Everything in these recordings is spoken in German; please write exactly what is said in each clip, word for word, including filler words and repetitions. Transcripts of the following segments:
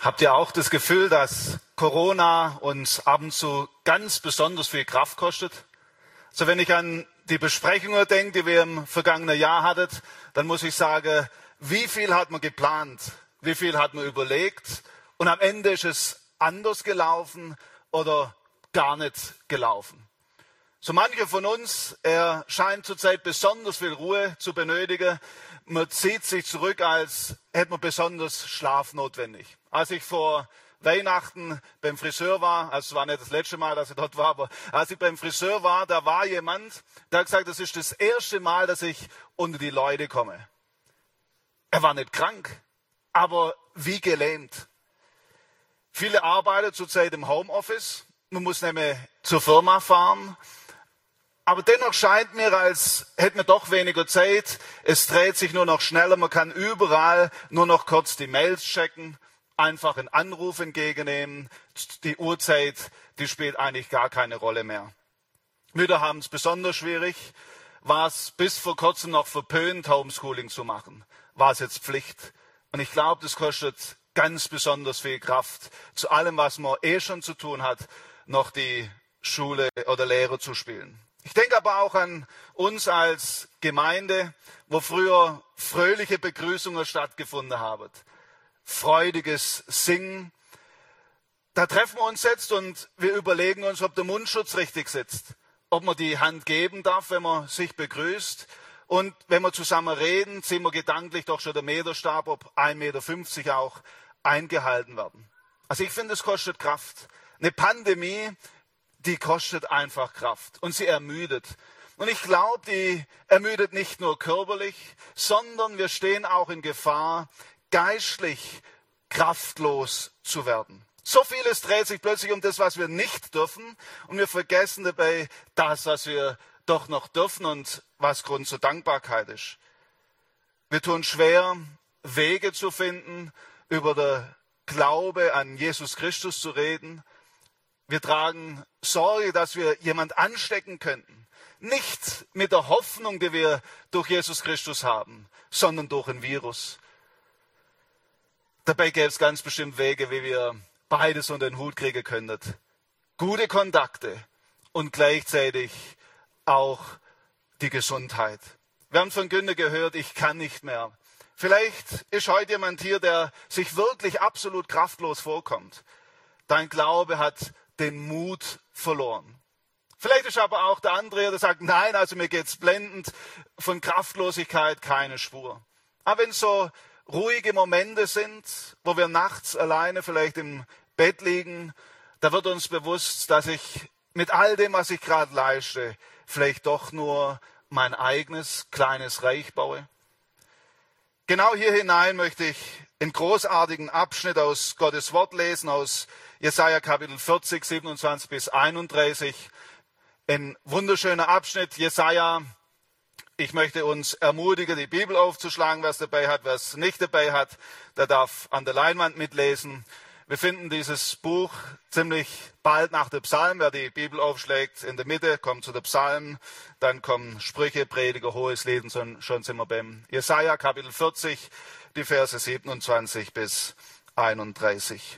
Habt ihr auch das Gefühl, dass Corona uns ab und zu ganz besonders viel Kraft kostet? Also wenn ich an die Besprechungen denke, die wir im vergangenen Jahr hatten, dann muss ich sagen, wie viel hat man geplant, wie viel hat man überlegt und am Ende ist es anders gelaufen oder gar nicht gelaufen. So mancher von uns, er scheint zurzeit besonders viel Ruhe zu benötigen. Man zieht sich zurück, als hätte man besonders Schlaf notwendig. Als ich vor Weihnachten beim Friseur war, also es war nicht das letzte Mal, dass ich dort war, aber als ich beim Friseur war, da war jemand, der hat gesagt, das ist das erste Mal, dass ich unter die Leute komme. Er war nicht krank, aber wie gelähmt. Viele arbeiten zurzeit im Homeoffice, man muss nämlich zur Firma fahren. Aber dennoch scheint mir, als hätte man doch weniger Zeit. Es dreht sich nur noch schneller. Man kann überall nur noch kurz die Mails checken, einfach einen Anruf entgegennehmen. Die Uhrzeit, die spielt eigentlich gar keine Rolle mehr. Mütter haben es besonders schwierig. War es bis vor kurzem noch verpönt, Homeschooling zu machen? War es jetzt Pflicht? Und ich glaube, das kostet ganz besonders viel Kraft. Zu allem, was man eh schon zu tun hat, noch die Schule oder Lehrer zu spielen. Ich denke aber auch an uns als Gemeinde, wo früher fröhliche Begrüßungen stattgefunden haben. Freudiges Singen. Da treffen wir uns jetzt und wir überlegen uns, ob der Mundschutz richtig sitzt. Ob man die Hand geben darf, wenn man sich begrüßt. Und wenn wir zusammen reden, sehen wir gedanklich doch schon der Meterstab, ob ein Meter fünfzig auch eingehalten werden. Also ich finde, es kostet Kraft. Eine Pandemie, die kostet einfach Kraft und sie ermüdet. Und ich glaube, die ermüdet nicht nur körperlich, sondern wir stehen auch in Gefahr, geistlich kraftlos zu werden. So vieles dreht sich plötzlich um das, was wir nicht dürfen und wir vergessen dabei das, was wir doch noch dürfen und was Grund zur Dankbarkeit ist. Wir tun schwer, Wege zu finden, über den Glaube an Jesus Christus zu reden. Wir tragen Sorge, dass wir jemand anstecken könnten. Nicht mit der Hoffnung, die wir durch Jesus Christus haben, sondern durch ein Virus. Dabei gäbe es ganz bestimmt Wege, wie wir beides unter den Hut kriegen könnten. Gute Kontakte und gleichzeitig auch die Gesundheit. Wir haben von Günter gehört, ich kann nicht mehr. Vielleicht ist heute jemand hier, der sich wirklich absolut kraftlos vorkommt. Dein Glaube hat den Mut verloren. Vielleicht ist aber auch der andere, der sagt, nein, also mir geht's blendend, von Kraftlosigkeit keine Spur. Aber wenn so ruhige Momente sind, wo wir nachts alleine vielleicht im Bett liegen, da wird uns bewusst, dass ich mit all dem, was ich gerade leiste, vielleicht doch nur mein eigenes kleines Reich baue. Genau hier hinein möchte ich einen großartigen Abschnitt aus Gottes Wort lesen, aus Jesaja Kapitel vierzig, siebenundzwanzig bis einunddreißig. Ein wunderschöner Abschnitt. Jesaja, ich möchte uns ermutigen, die Bibel aufzuschlagen, wer es dabei hat. Wer es nicht dabei hat, der darf an der Leinwand mitlesen. Wir finden dieses Buch ziemlich bald nach der Psalm. Wer die Bibel aufschlägt, in der Mitte kommt zu der Psalm, dann kommen Sprüche, Prediger, Hohes Lied und schon sind wir beim Jesaja Kapitel vierzig, die Verse siebenundzwanzig bis einunddreißig.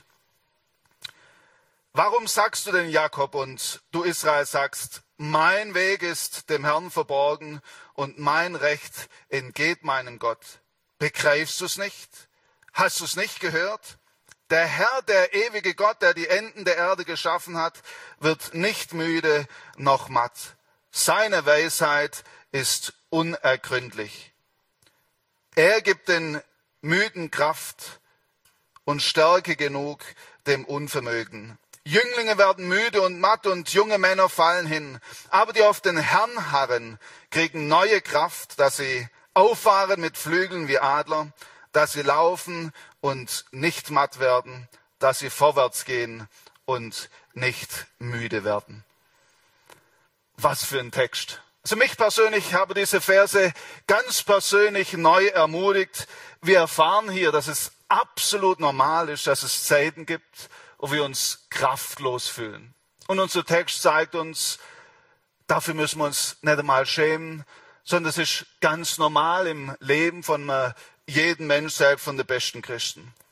Warum sagst du denn, Jakob, und du Israel sagst, mein Weg ist dem Herrn verborgen und mein Recht entgeht meinem Gott? Begreifst du es nicht? Hast du es nicht gehört? Der Herr, der ewige Gott, der die Enden der Erde geschaffen hat, wird nicht müde noch matt. Seine Weisheit ist unergründlich. Er gibt den Müden Kraft und Stärke genug dem Unvermögen. Jünglinge werden müde und matt und junge Männer fallen hin. Aber die auf den Herrn harren, kriegen neue Kraft, dass sie auffahren mit Flügeln wie Adler, dass sie laufen und nicht matt werden, dass sie vorwärts gehen und nicht müde werden. Was für ein Text. Also mich persönlich habe diese Verse ganz persönlich neu ermutigt. Wir erfahren hier, dass es absolut normal ist, dass es Zeiten gibt, wo wir uns kraftlos fühlen. Und unser Text zeigt uns, dafür müssen wir uns nicht einmal schämen, sondern es ist ganz normal im Leben von jedem Mensch, selbst von den besten Christen.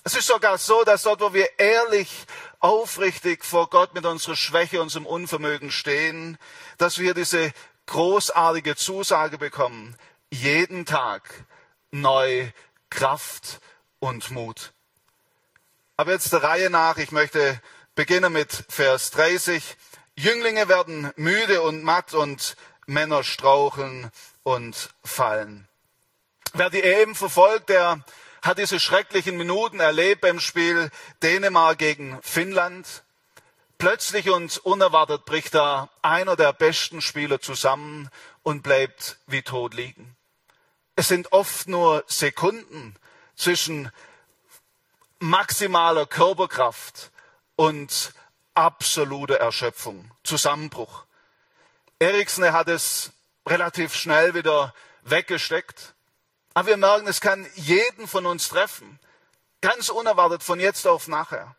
Es ist sogar so, dass dort, wo wir ehrlich, aufrichtig vor Gott mit unserer Schwäche, unserem Unvermögen stehen, dass wir diese großartige Zusage bekommen, jeden Tag neu Kraft und Mut. Aber jetzt der Reihe nach, ich möchte beginnen mit Vers dreißig. Jünglinge werden müde und matt und Männer straucheln und fallen. Wer die E M verfolgt, der hat diese schrecklichen Minuten erlebt beim Spiel Dänemark gegen Finnland. Plötzlich und unerwartet bricht da einer der besten Spieler zusammen und bleibt wie tot liegen. Es sind oft nur Sekunden zwischen maximaler Körperkraft und absoluter Erschöpfung, Zusammenbruch. Eriksen hat es relativ schnell wieder weggesteckt. Aber wir merken, es kann jeden von uns treffen. Ganz unerwartet von jetzt auf nachher.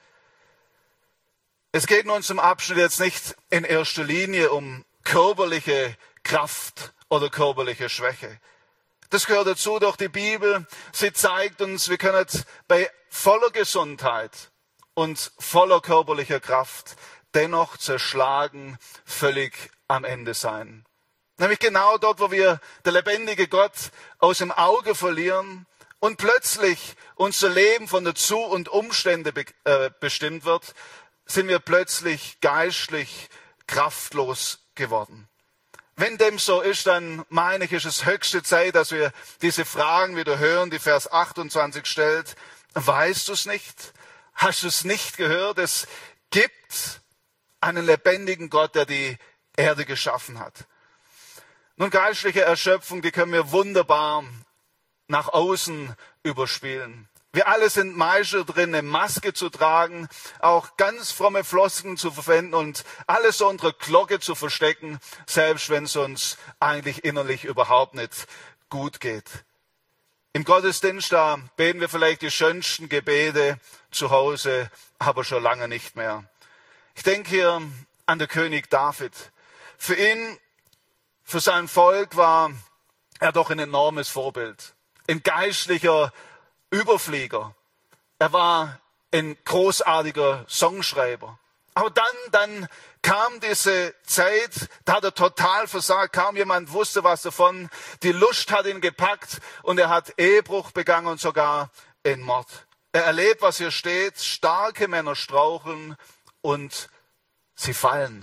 Es geht in unserem Abschnitt jetzt nicht in erster Linie um körperliche Kraft oder körperliche Schwäche. Das gehört dazu durch die Bibel. Sie zeigt uns, wir können bei voller Gesundheit und voller körperlicher Kraft dennoch zerschlagen, völlig am Ende sein. Nämlich genau dort, wo wir der lebendige Gott aus dem Auge verlieren und plötzlich unser Leben von der Zu- und Umstände be- äh, bestimmt wird, sind wir plötzlich geistlich kraftlos geworden. Wenn dem so ist, dann meine ich, ist es höchste Zeit, dass wir diese Fragen wieder hören, die Vers achtundzwanzig stellt. Weißt du es nicht? Hast du es nicht gehört? Es gibt einen lebendigen Gott, der die Erde geschaffen hat. Nun, geistliche Erschöpfung, die können wir wunderbar nach außen überspielen. Wir alle sind Meister drin, eine Maske zu tragen, auch ganz fromme Floskeln zu verwenden und alles so unter Glocke zu verstecken, selbst wenn es uns eigentlich innerlich überhaupt nicht gut geht. Im Gottesdienst, da beten wir vielleicht die schönsten Gebete zu Hause, aber schon lange nicht mehr. Ich denke hier an den König David. Für ihn, für sein Volk war er doch ein enormes Vorbild. Ein geistlicher Überflieger. Er war ein großartiger Songschreiber. Aber dann, dann kam diese Zeit, da hat er total versagt. Kaum jemand wusste was davon. Die Lust hat ihn gepackt und er hat Ehebruch begangen und sogar einen Mord. Er erlebt, was hier steht. Starke Männer straucheln und sie fallen.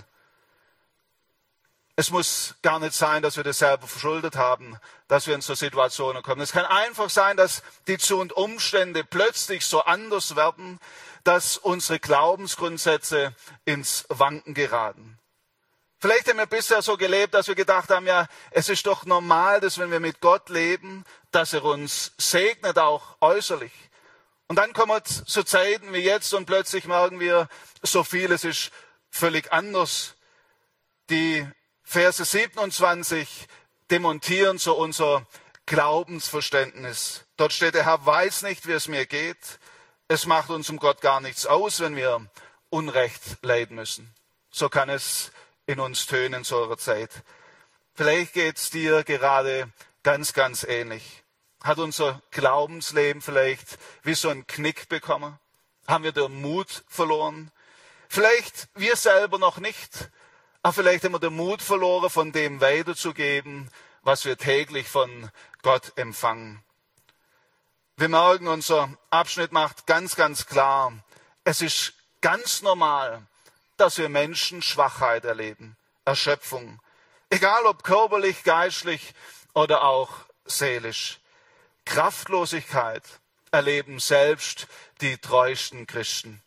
Es muss gar nicht sein, dass wir das selber verschuldet haben, dass wir in so Situationen kommen. Es kann einfach sein, dass die Zu- und Umstände plötzlich so anders werden, dass unsere Glaubensgrundsätze ins Wanken geraten. Vielleicht haben wir bisher so gelebt, dass wir gedacht haben, ja, es ist doch normal, dass wenn wir mit Gott leben, dass er uns segnet, auch äußerlich. Und dann kommen so Zeiten wie jetzt und plötzlich merken wir, so vieles ist völlig anders. Die Verse siebenundzwanzig demontieren so unser Glaubensverständnis. Dort steht, der Herr weiß nicht, wie es mir geht. Es macht unserem Gott gar nichts aus, wenn wir Unrecht leiden müssen. So kann es in uns tönen zu eurer Zeit. Vielleicht geht es dir gerade ganz, ganz ähnlich. Hat unser Glaubensleben vielleicht wie so einen Knick bekommen? Haben wir den Mut verloren? Vielleicht wir selber noch nicht. Aber vielleicht haben wir den Mut verloren, von dem weiterzugeben, was wir täglich von Gott empfangen. Wir merken, unser Abschnitt macht ganz, ganz klar, es ist ganz normal, dass wir Menschen Schwachheit erleben, Erschöpfung. Egal ob körperlich, geistlich oder auch seelisch. Kraftlosigkeit erleben selbst die treuesten Christen.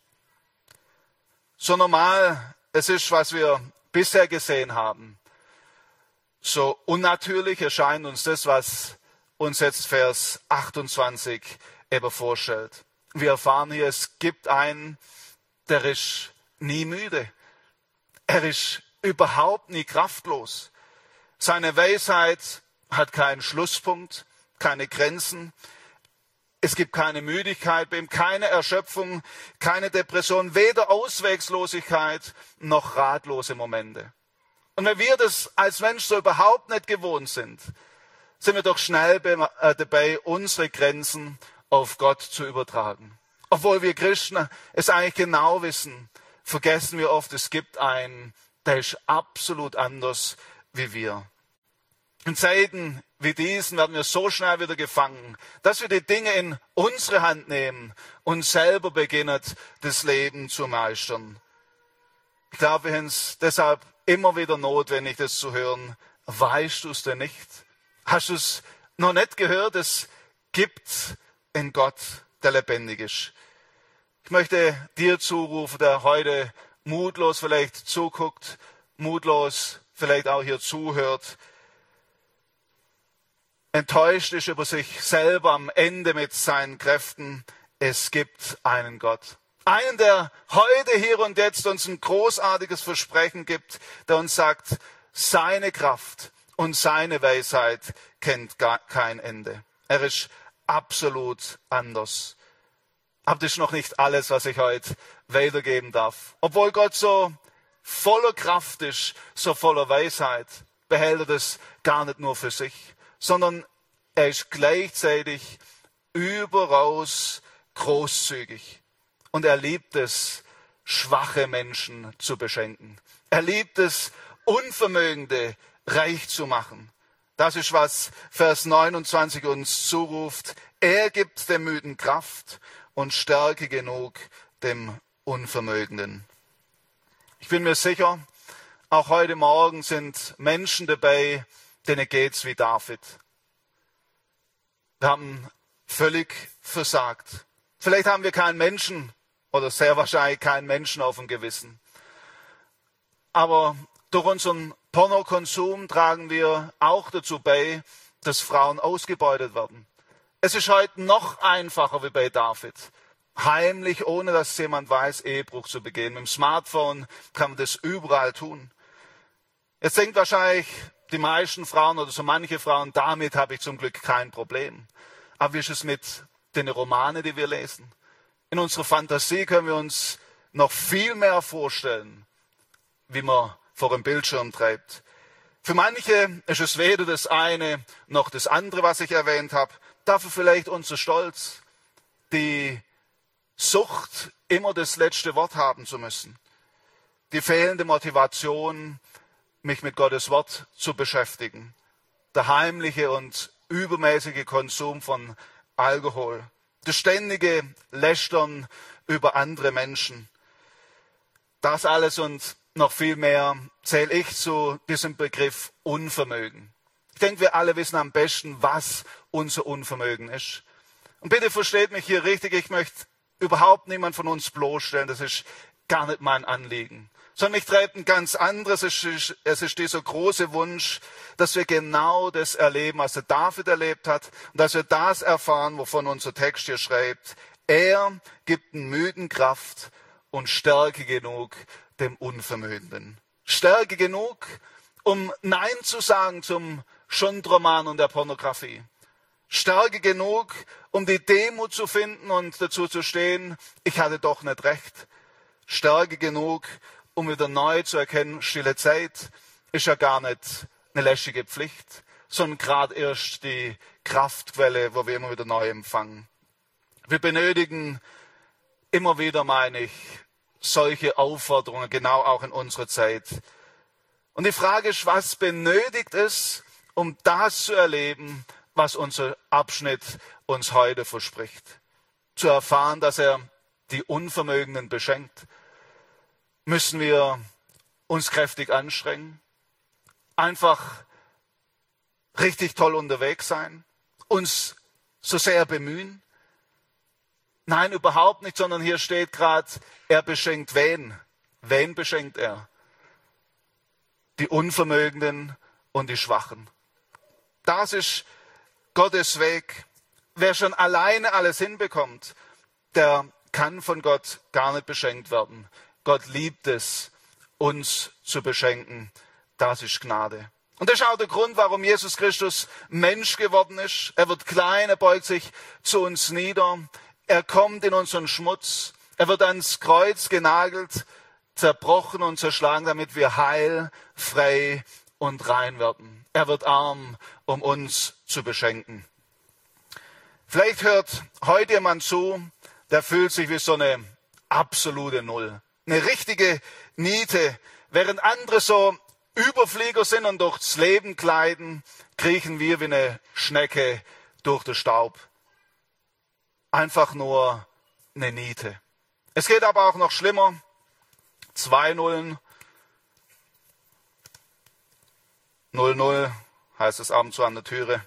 So normal es ist, was wir bisher gesehen haben, so unnatürlich erscheint uns das, was uns jetzt Vers achtundzwanzig eben vorstellt. Wir erfahren hier, es gibt einen, der ist nie müde. Er ist überhaupt nie kraftlos. Seine Weisheit hat keinen Schlusspunkt, keine Grenzen. Es gibt keine Müdigkeit bei ihm, keine Erschöpfung, keine Depression, weder Auswegslosigkeit noch ratlose Momente. Und wenn wir das als Mensch so überhaupt nicht gewohnt sind, sind wir doch schnell dabei, unsere Grenzen auf Gott zu übertragen. Obwohl wir Christen es eigentlich genau wissen, vergessen wir oft, es gibt einen, der ist absolut anders wie wir. In Zeiten wie diesen werden wir so schnell wieder gefangen, dass wir die Dinge in unsere Hand nehmen und selber beginnen, das Leben zu meistern. Ich glaube, wir haben es deshalb immer wieder notwendig, das zu hören. Weißt du es denn nicht? Hast du es noch nicht gehört? Es gibt einen Gott, der lebendig ist. Ich möchte dir zurufen, der heute mutlos vielleicht zuguckt, mutlos vielleicht auch hier zuhört, enttäuscht ist über sich selber am Ende mit seinen Kräften. Es gibt einen Gott. Einen, der heute, hier und jetzt uns ein großartiges Versprechen gibt, der uns sagt, seine Kraft und seine Weisheit kennt gar kein Ende. Er ist absolut anders. Aber das ist noch nicht alles, was ich heute weitergeben darf. Obwohl Gott so voller Kraft ist, so voller Weisheit, behält er das gar nicht nur für sich, sondern er ist gleichzeitig überaus großzügig. Und er liebt es, schwache Menschen zu beschenken. Er liebt es, Unvermögende reich zu machen. Das ist, was Vers neunundzwanzig uns zuruft. Er gibt dem Müden Kraft und Stärke genug dem Unvermögenden. Ich bin mir sicher, auch heute Morgen sind Menschen dabei, denen geht's wie David. Wir haben völlig versagt. Vielleicht haben wir keinen Menschen oder sehr wahrscheinlich keinen Menschen auf dem Gewissen. Aber durch unseren Pornokonsum tragen wir auch dazu bei, dass Frauen ausgebeutet werden. Es ist heute noch einfacher wie bei David, heimlich, ohne dass jemand weiß, Ehebruch zu begehen. Mit dem Smartphone kann man das überall tun. Jetzt denkt wahrscheinlich die meisten Frauen oder so manche Frauen, damit habe ich zum Glück kein Problem. Aber wie ist es mit den Romanen, die wir lesen? In unserer Fantasie können wir uns noch viel mehr vorstellen, wie man vor dem Bildschirm treibt. Für manche ist es weder das eine noch das andere, was ich erwähnt habe. Dafür vielleicht unser Stolz, die Sucht, immer das letzte Wort haben zu müssen. Die fehlende Motivation, mich mit Gottes Wort zu beschäftigen. Der heimliche und übermäßige Konsum von Alkohol. Das ständige Lästern über andere Menschen. Das alles und noch viel mehr zähle ich zu diesem Begriff Unvermögen. Ich denke, wir alle wissen am besten, was unser Unvermögen ist. Und bitte versteht mich hier richtig, ich möchte überhaupt niemand von uns bloßstellen, das ist gar nicht mein Anliegen. Sondern mich treibt ein ganz anderes, es ist, es ist dieser große Wunsch, dass wir genau das erleben, was der David erlebt hat und dass wir das erfahren, wovon unser Text hier schreibt. Er gibt den Müden Kraft und Stärke genug dem Unvermögenden. Stärke genug, um Nein zu sagen zum Schundroman und der Pornografie. Stärke genug, um die Demut zu finden und dazu zu stehen, ich hatte doch nicht recht. Stärke genug, um wieder neu zu erkennen, stille Zeit ist ja gar nicht eine lästige Pflicht, sondern gerade erst die Kraftquelle, wo wir immer wieder neu empfangen. Wir benötigen immer wieder, meine ich, solche Aufforderungen, genau auch in unserer Zeit. Und die Frage ist, was benötigt es, um das zu erleben, was unser Abschnitt uns heute verspricht? Zu erfahren, dass er die Unvermögenden beschenkt, müssen wir uns kräftig anstrengen, einfach richtig toll unterwegs sein, uns so sehr bemühen. Nein, überhaupt nicht, sondern hier steht gerade, er beschenkt wen? Wen beschenkt er? Die Unvermögenden und die Schwachen. Das ist Gottes Weg. Wer schon alleine alles hinbekommt, der kann von Gott gar nicht beschenkt werden. Gott liebt es, uns zu beschenken. Das ist Gnade. Und das ist auch der Grund, warum Jesus Christus Mensch geworden ist. Er wird klein, er beugt sich zu uns nieder. Er kommt in unseren Schmutz. Er wird ans Kreuz genagelt, zerbrochen und zerschlagen, damit wir heil, frei und rein werden. Er wird arm, um uns zu beschenken. Vielleicht hört heute jemand zu, der fühlt sich wie so eine absolute Null. Eine richtige Niete. Während andere so Überflieger sind und durchs Leben gleiten, kriechen wir wie eine Schnecke durch den Staub. Einfach nur eine Niete. Es geht aber auch noch schlimmer. Zwei Nullen. Null Null heißt es ab und zu an der Türe.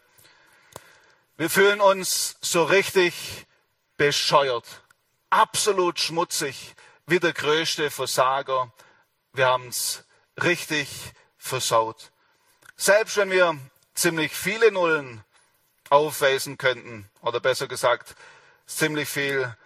Wir fühlen uns so richtig bescheuert, absolut schmutzig, wie der größte Versager. Wir haben es richtig versaut. Selbst wenn wir ziemlich viele Nullen aufweisen könnten, oder besser gesagt, ziemlich viel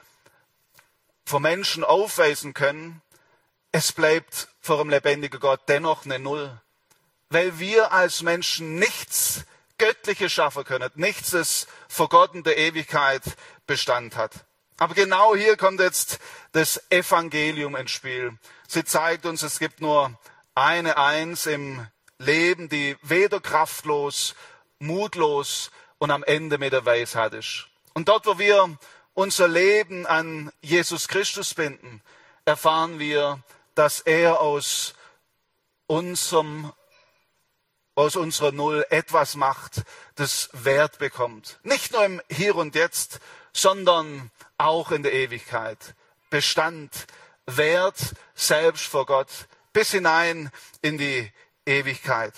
von Menschen aufweisen können, es bleibt vor dem lebendigen Gott dennoch eine Null. Weil wir als Menschen nichts Göttliches schaffen können, nichts, das vor Gott in der Ewigkeit Bestand hat. Aber genau hier kommt jetzt das Evangelium ins Spiel. Sie zeigt uns, es gibt nur eine Eins im Leben, die weder kraftlos, mutlos und am Ende mit der Weisheit ist. Und dort, wo wir unser Leben an Jesus Christus binden, erfahren wir, dass er aus unserem aus unserer Null etwas macht, das Wert bekommt. Nicht nur im Hier und Jetzt, sondern auch in der Ewigkeit. Bestand, Wert, selbst vor Gott, bis hinein in die Ewigkeit.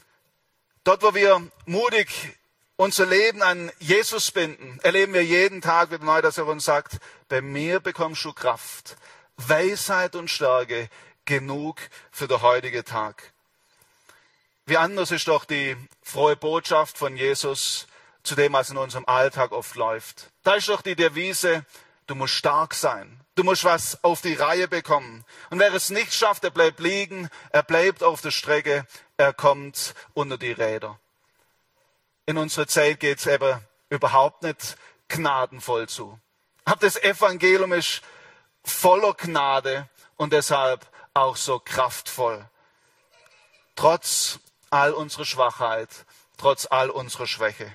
Dort, wo wir mutig unser Leben an Jesus binden, erleben wir jeden Tag wieder neu, dass er uns sagt, bei mir bekommst du Kraft, Weisheit und Stärke, genug für den heutigen Tag. Wie anders ist doch die frohe Botschaft von Jesus zu dem, was in unserem Alltag oft läuft. Da ist doch die Devise, du musst stark sein. Du musst was auf die Reihe bekommen. Und wer es nicht schafft, er bleibt liegen, er bleibt auf der Strecke, er kommt unter die Räder. In unserer Zeit geht es eben überhaupt nicht gnadenvoll zu. Aber das Evangelium ist voller Gnade und deshalb auch so kraftvoll. Trotz all unserer Schwachheit, trotz all unserer Schwäche.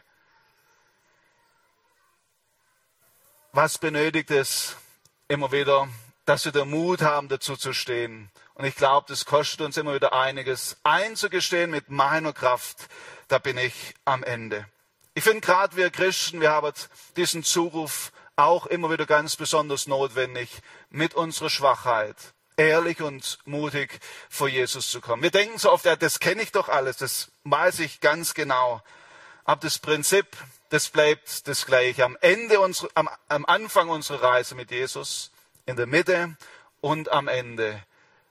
Was benötigt es immer wieder, dass wir den Mut haben, dazu zu stehen? Und ich glaube, das kostet uns immer wieder einiges, einzugestehen mit meiner Kraft, da bin ich am Ende. Ich finde gerade wir Christen, wir haben diesen Zuruf auch immer wieder ganz besonders notwendig, mit unserer Schwachheit ehrlich und mutig vor Jesus zu kommen. Wir denken so oft, ja, das kenne ich doch alles, das weiß ich ganz genau. Aber das Prinzip, das bleibt das gleiche. Am Ende unserer, am, am Anfang unserer Reise mit Jesus, in der Mitte und am Ende.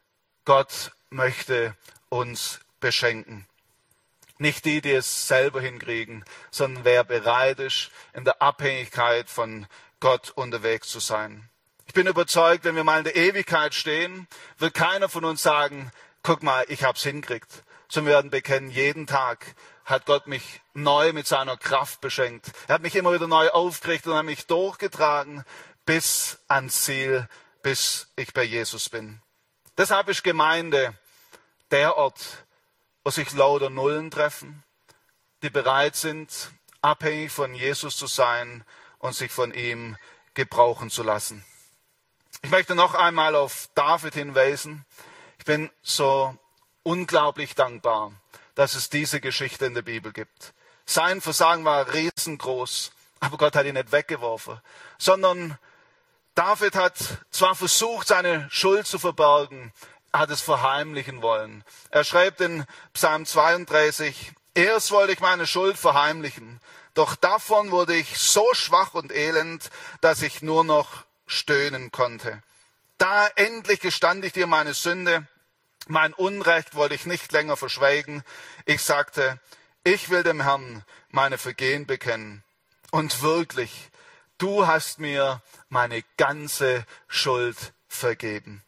Gott möchte uns beschenken. Nicht die, die es selber hinkriegen, sondern wer bereit ist, in der Abhängigkeit von Gott unterwegs zu sein. Ich bin überzeugt, wenn wir mal in der Ewigkeit stehen, wird keiner von uns sagen, guck mal, ich hab's hingekriegt. Sondern wir werden bekennen, jeden Tag hat Gott mich neu mit seiner Kraft beschenkt. Er hat mich immer wieder neu aufgerichtet und hat mich durchgetragen bis ans Ziel, bis ich bei Jesus bin. Deshalb ist Gemeinde der Ort, wo sich lauter Nullen treffen, die bereit sind, abhängig von Jesus zu sein und sich von ihm gebrauchen zu lassen. Ich möchte noch einmal auf David hinweisen. Ich bin so unglaublich dankbar, dass es diese Geschichte in der Bibel gibt. Sein Versagen war riesengroß, aber Gott hat ihn nicht weggeworfen, sondern David hat zwar versucht, seine Schuld zu verbergen, er hat es verheimlichen wollen. Er schreibt in Psalm zweiunddreißig, erst wollte ich meine Schuld verheimlichen, doch davon wurde ich so schwach und elend, dass ich nur noch stöhnen konnte. Da endlich gestand ich dir meine Sünde, mein Unrecht wollte ich nicht länger verschweigen. Ich sagte, ich will dem Herrn meine Vergehen bekennen. Und wirklich, du hast mir meine ganze Schuld vergeben.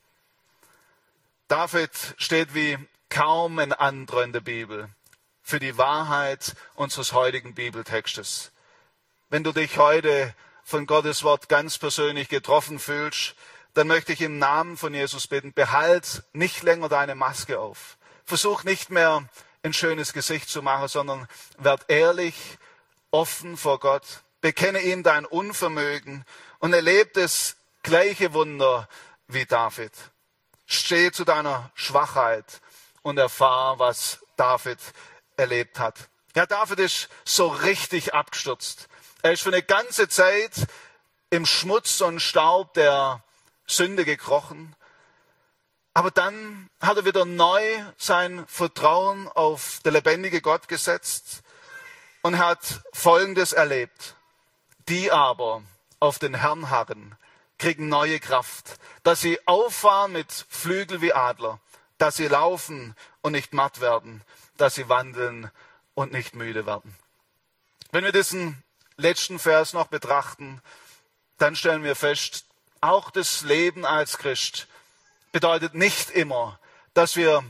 David steht wie kaum ein anderer in der Bibel für die Wahrheit unseres heutigen Bibeltextes. Wenn du dich heute von Gottes Wort ganz persönlich getroffen fühlst, dann möchte ich im Namen von Jesus bitten, behalt nicht länger deine Maske auf. Versuch nicht mehr ein schönes Gesicht zu machen, sondern werd ehrlich, offen vor Gott. Bekenne ihm dein Unvermögen und erlebe es gleiche Wunder wie David. Steh zu deiner Schwachheit und erfahr, was David erlebt hat. Ja, David ist so richtig abgestürzt. Er ist für eine ganze Zeit im Schmutz und Staub der Sünde gekrochen. Aber dann hat er wieder neu sein Vertrauen auf den lebendigen Gott gesetzt und hat Folgendes erlebt. Die aber auf den Herrn harren, kriegen neue Kraft, dass sie auffahren mit Flügel wie Adler, dass sie laufen und nicht matt werden, dass sie wandeln und nicht müde werden. Wenn wir diesen letzten Vers noch betrachten, dann stellen wir fest, auch das Leben als Christ bedeutet nicht immer, dass wir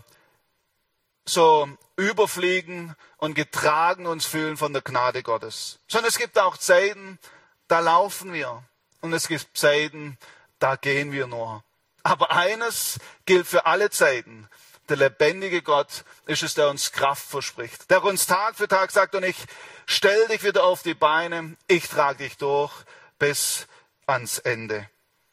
so überfliegen und getragen uns fühlen von der Gnade Gottes. Sondern es gibt auch Zeiten, da laufen wir. Und es gibt Zeiten, da gehen wir nur. Aber eines gilt für alle Zeiten. Der lebendige Gott ist es, der uns Kraft verspricht. Der uns Tag für Tag sagt, und ich stell dich wieder auf die Beine, ich trage dich durch bis ans Ende.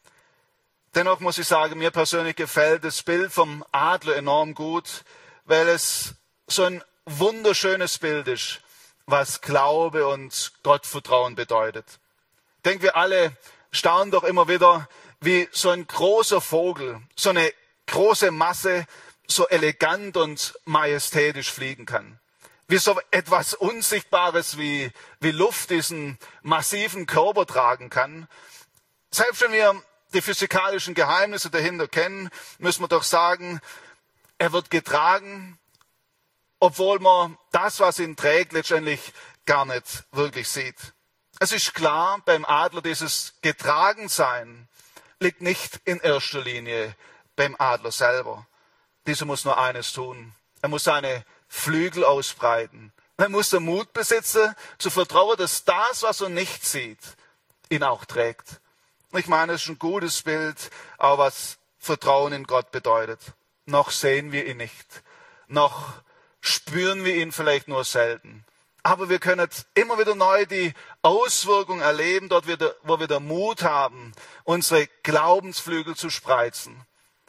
Dennoch muss ich sagen, mir persönlich gefällt das Bild vom Adler enorm gut, weil es so ein wunderschönes Bild ist, was Glaube und Gottvertrauen bedeutet. Ich denke, wir alle staunen doch immer wieder, wie so ein großer Vogel, so eine große Masse, so elegant und majestätisch fliegen kann. Wie so etwas Unsichtbares wie, wie Luft diesen massiven Körper tragen kann. Selbst wenn wir die physikalischen Geheimnisse dahinter kennen, müssen wir doch sagen, er wird getragen, obwohl man das, was ihn trägt, letztendlich gar nicht wirklich sieht. Es ist klar, beim Adler dieses Getragensein liegt nicht in erster Linie beim Adler selber. Dieser muss nur eines tun. Er muss seine Flügel ausbreiten. Er muss den Mut besitzen, zu vertrauen, dass das, was er nicht sieht, ihn auch trägt. Ich meine, es ist ein gutes Bild, auch was Vertrauen in Gott bedeutet. Noch sehen wir ihn nicht. Noch spüren wir ihn vielleicht nur selten. Aber wir können immer wieder neu die Auswirkung erleben, dort, wo wir den Mut haben, unsere Glaubensflügel zu spreizen.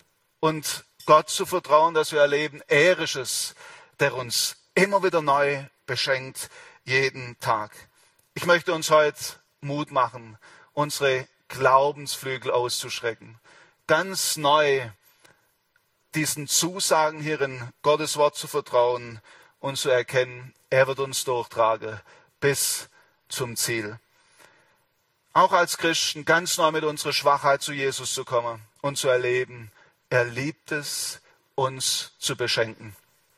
Und Gott zu vertrauen, dass wir erleben, er ist es, der uns immer wieder neu beschenkt, jeden Tag. Ich möchte uns heute Mut machen, unsere Glaubensflügel auszuschrecken. Ganz neu diesen Zusagen hier in Gottes Wort zu vertrauen und zu erkennen, er wird uns durchtragen bis zum Ziel. Auch als Christen ganz neu mit unserer Schwachheit zu Jesus zu kommen und zu erleben, er liebt es, uns zu beschenken.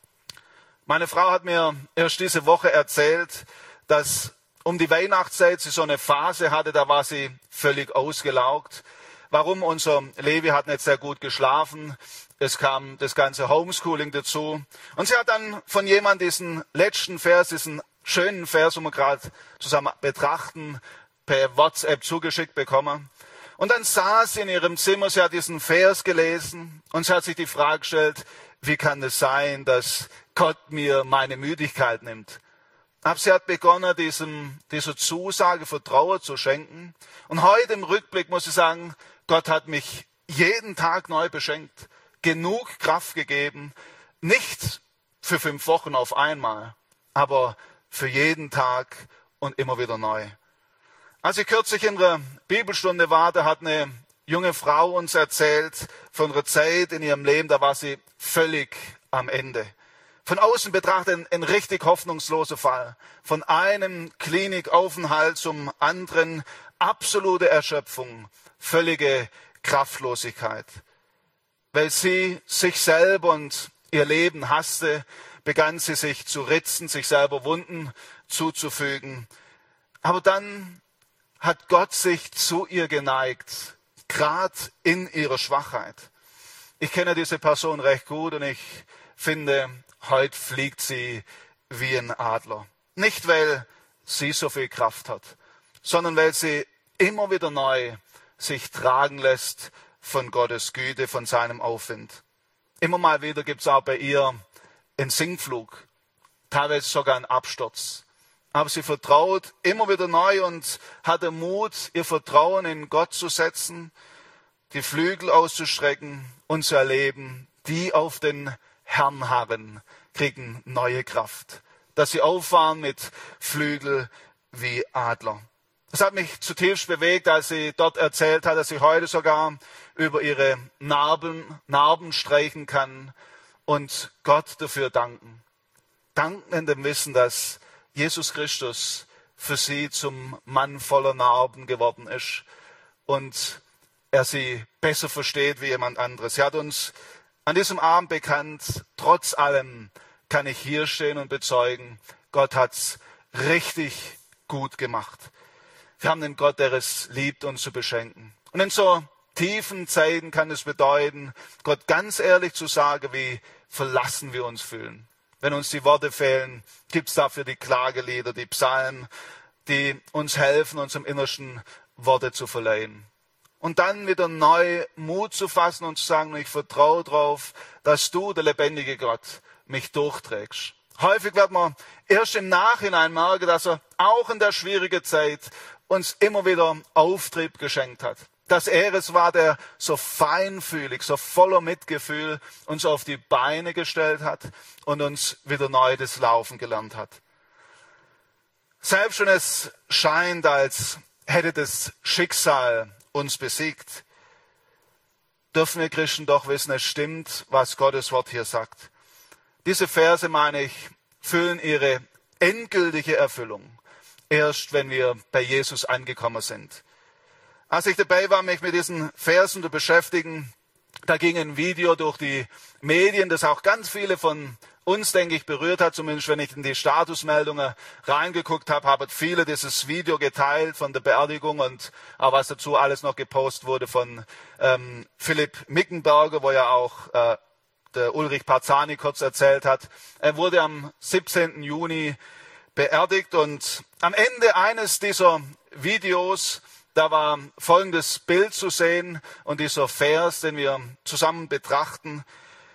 Meine Frau hat mir erst diese Woche erzählt, dass um die Weihnachtszeit sie so eine Phase hatte, da war sie völlig ausgelaugt. Warum? Unser Levi hat nicht sehr gut geschlafen. Es kam das ganze Homeschooling dazu. Und sie hat dann von jemandem diesen letzten Vers, diesen schönen Vers, den wir gerade zusammen betrachten, per WhatsApp zugeschickt bekommen. Und dann saß sie in ihrem Zimmer, sie hat diesen Vers gelesen und sie hat sich die Frage gestellt, wie kann es sein, dass Gott mir meine Müdigkeit nimmt? Aber sie hat begonnen, diesem, dieser Zusage Vertrauen zu schenken. Und heute im Rückblick muss ich sagen, Gott hat mich jeden Tag neu beschenkt, genug Kraft gegeben, nicht für fünf Wochen auf einmal, aber für jeden Tag und immer wieder neu. Als ich kürzlich in einer Bibelstunde war, da hat eine junge Frau uns erzählt von ihrer Zeit in ihrem Leben, da war sie völlig am Ende. Von außen betrachtet ein, ein richtig hoffnungsloser Fall. Von einem Klinikaufenthalt zum anderen, absolute Erschöpfung, völlige Kraftlosigkeit. Weil sie sich selber und ihr Leben hasste, begann sie sich zu ritzen, sich selber Wunden zuzufügen. Aber dann hat Gott sich zu ihr geneigt, gerade in ihrer Schwachheit. Ich kenne diese Person recht gut und ich finde, heute fliegt sie wie ein Adler. Nicht, weil sie so viel Kraft hat, sondern weil sie immer wieder neu sich tragen lässt von Gottes Güte, von seinem Aufwind. Immer mal wieder gibt es auch bei ihr einen Sinkflug, teilweise sogar einen Absturz. Aber sie vertraut immer wieder neu und hat den Mut, ihr Vertrauen in Gott zu setzen die Flügel auszustrecken und zu erleben, die auf den Herrn harren, kriegen neue Kraft. Dass sie auffahren mit Flügel wie Adler. Das hat mich zutiefst bewegt, als sie dort erzählt hat, dass sie heute sogar über ihre Narben, Narben streichen kann und Gott dafür danken. Danken in dem Wissen, dass Jesus Christus für sie zum Mann voller Narben geworden ist und er sie besser versteht wie jemand anderes. Sie hat uns an diesem Abend bekannt, trotz allem kann ich hier stehen und bezeugen, Gott hat's richtig gut gemacht. Wir haben den Gott, der es liebt, uns zu beschenken. Und in so tiefen Zeiten kann es bedeuten, Gott ganz ehrlich zu sagen, wie verlassen wir uns fühlen. Wenn uns die Worte fehlen, gibt es dafür die Klagelieder, die Psalmen, die uns helfen, uns im Innersten Worte zu verleihen. Und dann wieder neu Mut zu fassen und zu sagen, ich vertraue darauf, dass du, der lebendige Gott, mich durchträgst. Häufig wird man erst im Nachhinein merken, dass er auch in der schwierigen Zeit uns immer wieder Auftrieb geschenkt hat. Dass er es war, der so feinfühlig, so voller Mitgefühl uns auf die Beine gestellt hat und uns wieder neu das Laufen gelernt hat. Selbst wenn es scheint, als hätte das Schicksal uns besiegt, dürfen wir Christen doch wissen, es stimmt, was Gottes Wort hier sagt. Diese Verse, meine ich, füllen ihre endgültige Erfüllung, erst wenn wir bei Jesus angekommen sind. Als ich dabei war, mich mit diesen Versen zu beschäftigen, da ging ein Video durch die Medien, das auch ganz viele von uns, denke ich, berührt hat. Zumindest wenn ich in die Statusmeldungen reingeguckt habe, haben viele dieses Video geteilt von der Beerdigung und auch was dazu alles noch gepostet wurde von ähm, Philipp Mickenberger, wo ja auch äh, der Ulrich Parzani kurz erzählt hat. Er wurde am siebzehnten Juni beerdigt und am Ende eines dieser Videos, da war folgendes Bild zu sehen und dieser Vers, den wir zusammen betrachten.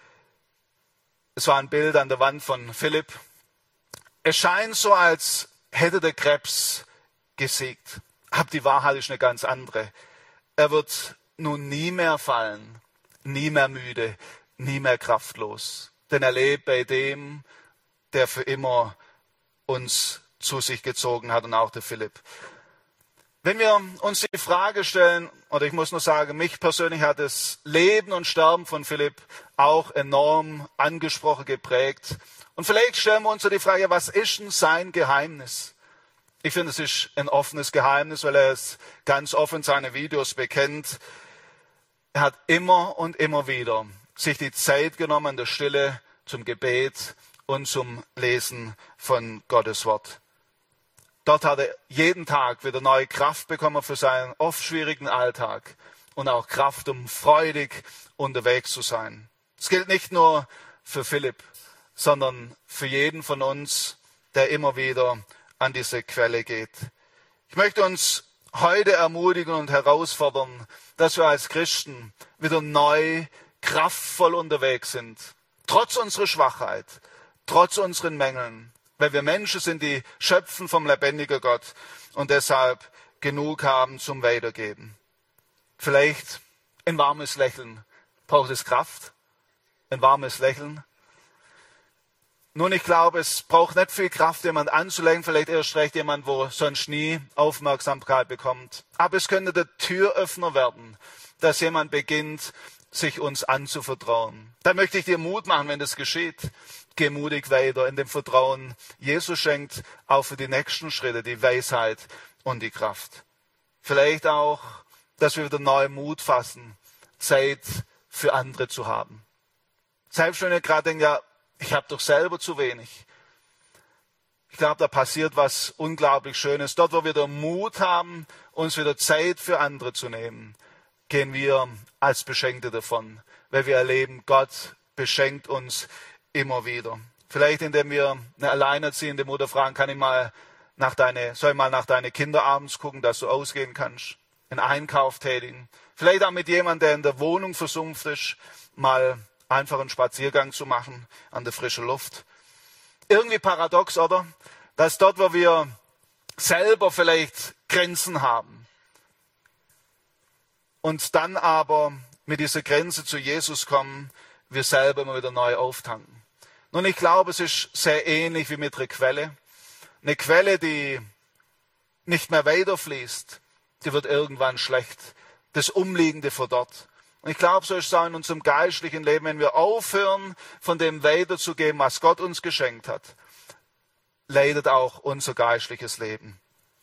Es war ein Bild an der Wand von Philipp. Es scheint so, als hätte der Krebs gesiegt. Aber die Wahrheit ist eine ganz andere. Er wird nun nie mehr fallen, nie mehr müde, nie mehr kraftlos. Denn er lebt bei dem, der für immer uns zu sich gezogen hat und auch der Philipp. Wenn wir uns die Frage stellen, oder ich muss nur sagen, mich persönlich hat das Leben und Sterben von Philipp auch enorm angesprochen, geprägt. Und vielleicht stellen wir uns so die Frage, was ist denn sein Geheimnis? Ich finde, es ist ein offenes Geheimnis, weil er es ganz offen in seine Videos bekennt. Er hat immer und immer wieder sich die Zeit genommen in der Stille zum Gebet und zum Lesen von Gottes Wort. Dort hat er jeden Tag wieder neue Kraft bekommen für seinen oft schwierigen Alltag und auch Kraft, um freudig unterwegs zu sein. Es gilt nicht nur für Philipp, sondern für jeden von uns, der immer wieder an diese Quelle geht. Ich möchte uns heute ermutigen und herausfordern, dass wir als Christen wieder neu, kraftvoll unterwegs sind. Trotz unserer Schwachheit, trotz unseren Mängeln. Weil wir Menschen sind, die schöpfen vom lebendigen Gott und deshalb genug haben zum Weitergeben. Vielleicht ein warmes Lächeln. Braucht es Kraft? Ein warmes Lächeln? Nun, ich glaube, es braucht nicht viel Kraft, jemand anzulenken. Vielleicht erst recht jemand, wo sonst nie Aufmerksamkeit bekommt. Aber es könnte der Türöffner werden, dass jemand beginnt, sich uns anzuvertrauen. Da möchte ich dir Mut machen, wenn das geschieht. Geh mutig weiter in dem Vertrauen. Jesus schenkt auch für die nächsten Schritte die Weisheit und die Kraft. Vielleicht auch, dass wir wieder neuen Mut fassen, Zeit für andere zu haben. Selbst wenn ihr gerade denkt, ja, ich habe doch selber zu wenig. Ich glaube, da passiert was unglaublich Schönes. Dort, wo wir den Mut haben, uns wieder Zeit für andere zu nehmen, gehen wir als Beschenkte davon, weil wir erleben, Gott beschenkt uns immer wieder. Vielleicht indem wir eine alleinerziehende Mutter fragen, kann ich mal nach deine, soll ich mal nach deinen Kindern abends gucken, dass du ausgehen kannst, einen Einkauf tätigen. Vielleicht auch mit jemandem, der in der Wohnung versumpft ist, mal einfach einen Spaziergang zu machen an der frischen Luft. Irgendwie paradox, oder? Dass dort, wo wir selber vielleicht Grenzen haben, und dann aber mit dieser Grenze zu Jesus kommen, wir selber immer wieder neu auftanken. Nun, ich glaube, es ist sehr ähnlich wie mit einer Quelle. Eine Quelle, die nicht mehr weiterfließt, die wird irgendwann schlecht. Das Umliegende verdorrt. Und ich glaube, so ist es auch in unserem geistlichen Leben, wenn wir aufhören, von dem weiterzugeben, was Gott uns geschenkt hat, leidet auch unser geistliches Leben.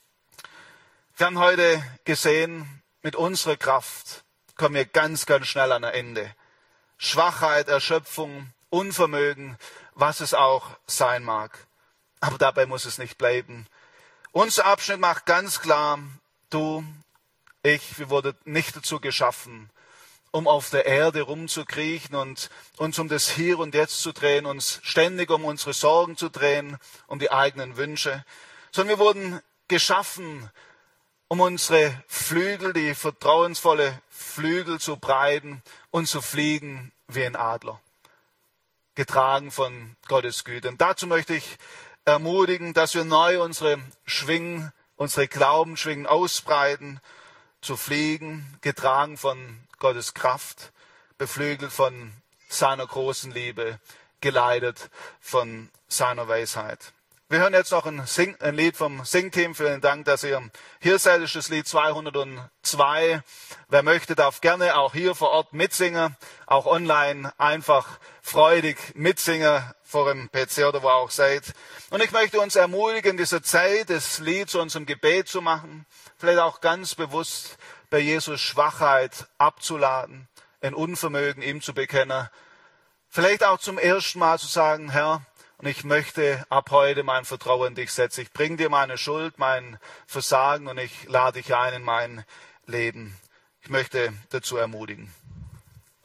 Wir haben heute gesehen, mit unserer Kraft kommen wir ganz, ganz schnell an ein Ende. Schwachheit, Erschöpfung, Unvermögen, was es auch sein mag. Aber dabei muss es nicht bleiben. Unser Abschnitt macht ganz klar, du, ich, wir wurden nicht dazu geschaffen, um auf der Erde rumzukriechen und uns um das Hier und Jetzt zu drehen, uns ständig um unsere Sorgen zu drehen, um die eigenen Wünsche, sondern wir wurden geschaffen, um unsere Flügel, die vertrauensvolle Flügel zu breiten und zu fliegen wie ein Adler, getragen von Gottes Güte. Und dazu möchte ich ermutigen, dass wir neu unsere Schwingen, unsere Glaubensschwingen ausbreiten, zu fliegen, getragen von Gottes Kraft, beflügelt von seiner großen Liebe, geleitet von seiner Weisheit. Wir hören jetzt noch ein, Sing, ein Lied vom Singteam. Vielen Dank, dass ihr hier seid. Das ist das Lied zweihundertzwei. Wer möchte, darf gerne auch hier vor Ort mitsingen, auch online einfach freudig mitsingen vor dem P C oder wo ihr auch seid. Und ich möchte uns ermutigen, in dieser Zeit das Lied zu unserem Gebet zu machen, vielleicht auch ganz bewusst bei Jesus Schwachheit abzuladen, ein Unvermögen ihm zu bekennen, vielleicht auch zum ersten Mal zu sagen, Herr, und ich möchte ab heute mein Vertrauen in dich setzen. Ich bringe dir meine Schuld, mein Versagen und ich lade dich ein in mein Leben. Ich möchte dazu ermutigen.